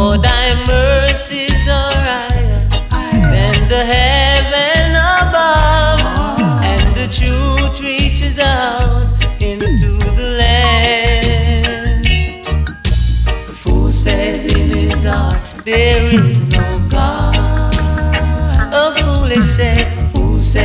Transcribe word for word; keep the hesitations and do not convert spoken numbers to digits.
For thy mercies are higher than the heaven above, and the truth reaches out into the land. The fool says in his heart there is no God. A foolish said